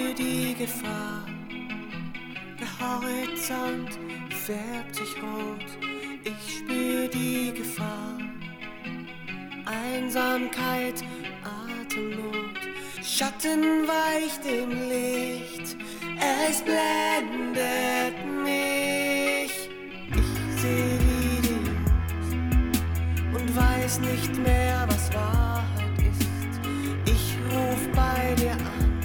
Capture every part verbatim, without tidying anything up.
spür die Gefahr. Der Horizont färbt sich rot, ich spür die Gefahr. Einsamkeit, Atemnot, Schatten weicht im Licht, es blendet mich. Ich seh wie die Jungs und weiß nicht mehr, was Wahrheit ist. Ich ruf bei dir an,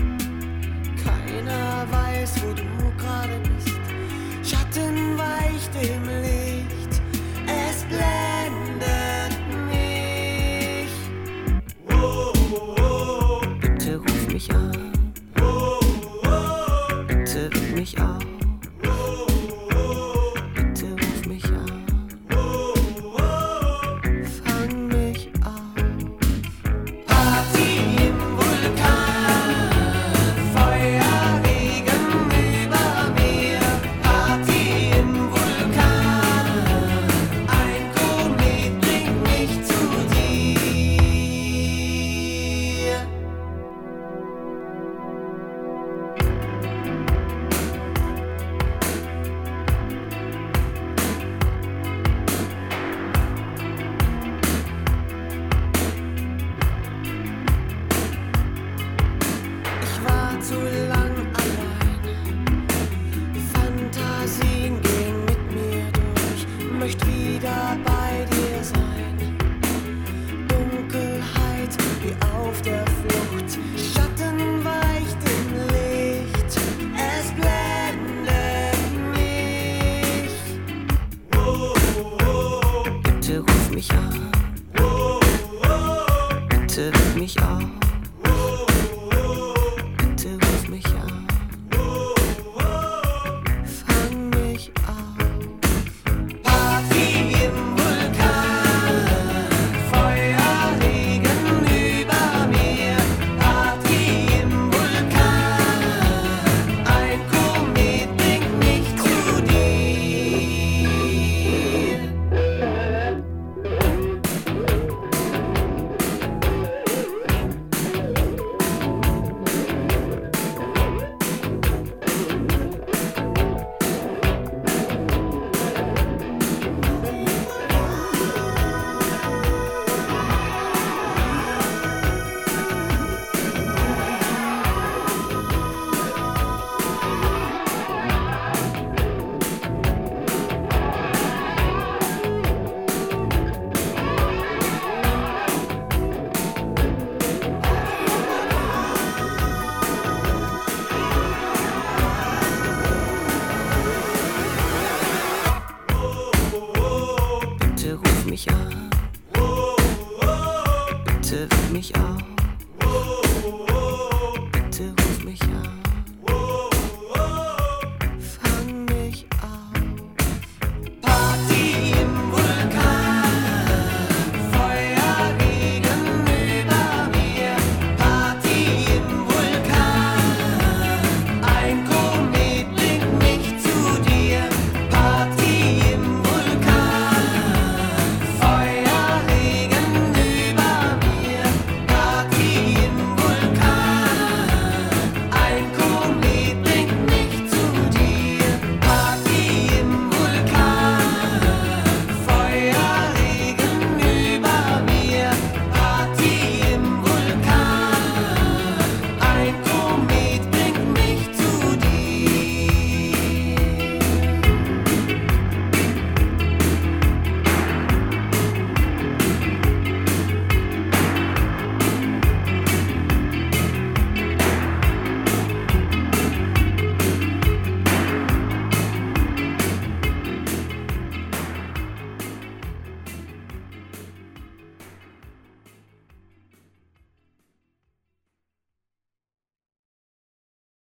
keiner weiß, wo du gerade bist. Schatten weicht im Licht, es blendet mich. Oh, oh, oh. Bitte ruf mich an, oh, oh. Bitte weck mich auf, oh, oh. Bitte ruf mich an, oh, oh. Fang mich auf. Party im Vulkan, Feuerregen über mir. Party im Vulkan, ein Komet bringt mich zu dir. Ich war zu lang